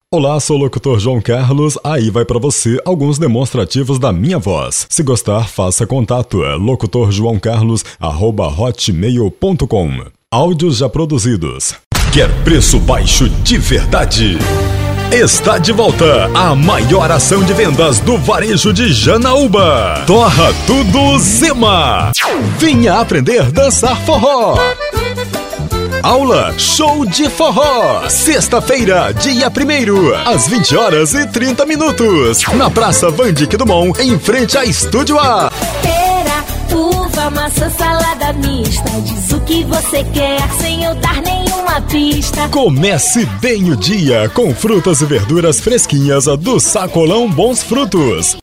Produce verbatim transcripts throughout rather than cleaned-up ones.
Olá, sou o locutor João Carlos, aí vai pra você alguns demonstrativos da minha voz. Se gostar, faça contato, é locutor joão carlos arroba hotmail ponto com. Áudios já produzidos. Quer preço baixo de verdade? Está de volta a maior ação de vendas do varejo de Janaúba. Torra tudo Zema! Venha aprender a dançar forró! Aula Show de Forró, sexta-feira, dia primeiro, às vinte horas e trinta minutos, na Praça Vandique Dumont, em frente a Estúdio A. Pera, uva, maçã, salada mista, diz o que você quer sem eu dar nenhuma pista. Comece bem o dia com frutas e verduras fresquinhas do Sacolão Bons Frutos.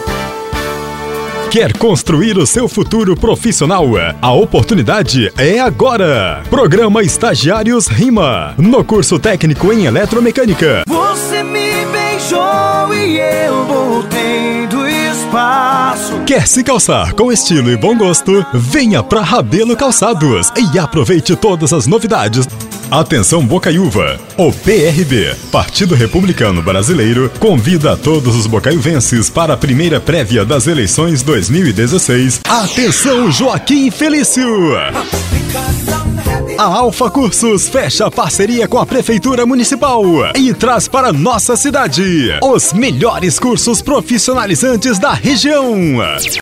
Quer construir o seu futuro profissional? A oportunidade é agora! Programa Estagiários Rima, no curso técnico em eletromecânica. Você me beijou e eu voltei do espaço. Quer se calçar com estilo e bom gosto? Venha pra Rabelo Calçados e aproveite todas as novidades. Atenção Bocaiúva, o P R B, Partido Republicano Brasileiro, convida a todos os bocaiuvenses para a primeira prévia das eleições dois mil e dezesseis. Atenção Joaquim Felício! A Alfa Cursos fecha parceria com a Prefeitura Municipal e traz para nossa cidade os melhores cursos profissionalizantes da região.